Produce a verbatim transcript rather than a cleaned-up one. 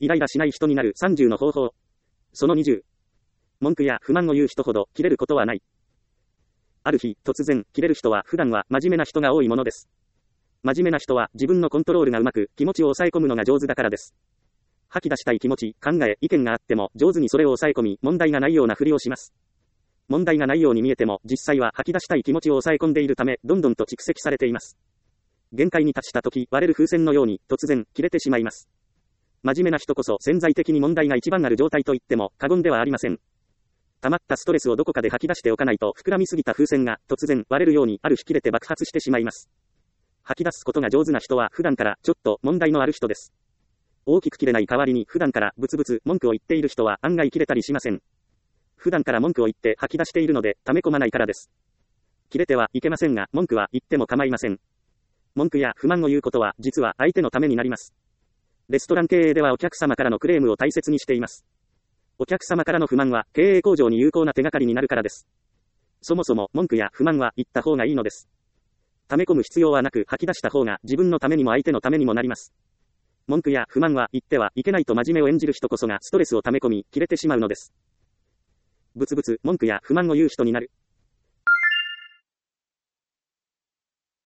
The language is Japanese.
イライラしない人になるさんじゅうの方法。そのにじゅう。文句や不満を言う人ほど切れることはない。ある日、突然、切れる人は普段は真面目な人が多いものです。真面目な人は自分のコントロールがうまく、気持ちを抑え込むのが上手だからです。吐き出したい気持ち、考え、意見があっても、上手にそれを抑え込み、問題がないようなふりをします。問題がないように見えても、実際は吐き出したい気持ちを抑え込んでいるため、どんどんと蓄積されています。限界に達した時、割れる風船のように、突然、切れてしまいます。真面目な人こそ潜在的に問題が一番ある状態と言っても、過言ではありません。溜まったストレスをどこかで吐き出しておかないと、膨らみすぎた風船が、突然、割れるように、ある日切れて爆発してしまいます。吐き出すことが上手な人は、普段から、ちょっと、問題のある人です。大きく切れない代わりに、普段から、ブツブツ、文句を言っている人は、案外切れたりしません。普段から文句を言って吐き出しているので、溜め込まないからです。切れてはいけませんが、文句は言っても構いません。文句や不満を言うことは、実は相手のためになります。レストラン経営ではお客様からのクレームを大切にしています。お客様からの不満は、経営向上に有効な手がかりになるからです。そもそも、文句や不満は言った方がいいのです。溜め込む必要はなく、吐き出した方が、自分のためにも相手のためにもなります。文句や不満は言ってはいけないと真面目を演じる人こそが、ストレスを溜め込み、切れてしまうのです。ブツブツ、文句や不満を言う人になる。